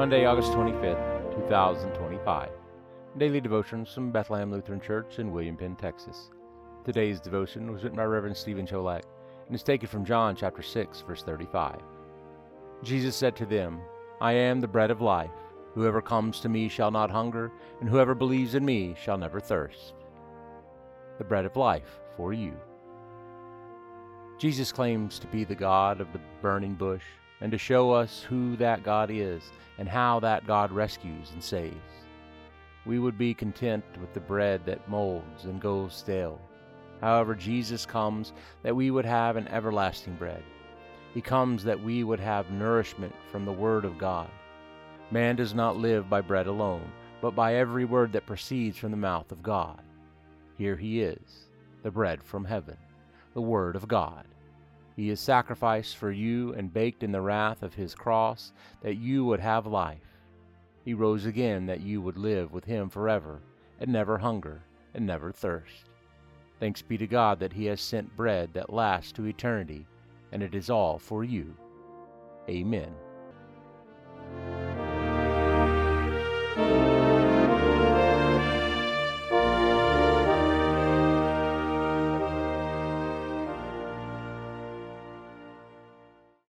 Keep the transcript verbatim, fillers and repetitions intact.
Monday, August twenty-fifth, two thousand twenty-five. Daily devotions from Bethlehem Lutheran Church in William Penn, Texas. Today's devotion was written by Reverend Stephen Cholak and is taken from John chapter six, verse thirty-five. Jesus said to them, I am the bread of life. Whoever comes to me shall not hunger, and whoever believes in me shall never thirst. The bread of life for you. Jesus claims to be the God of the burning bush, and to show us who that God is and how that God rescues and saves. We would be content with the bread that molds and goes stale. However, Jesus comes that we would have an everlasting bread. He comes that we would have nourishment from the Word of God. Man does not live by bread alone, but by every word that proceeds from the mouth of God. Here he is, the bread from heaven, the Word of God. He is sacrificed for you and baked in the wrath of his cross that you would have life. He rose again that you would live with him forever and never hunger and never thirst. Thanks be to God that he has sent bread that lasts to eternity, and it is all for you. Amen.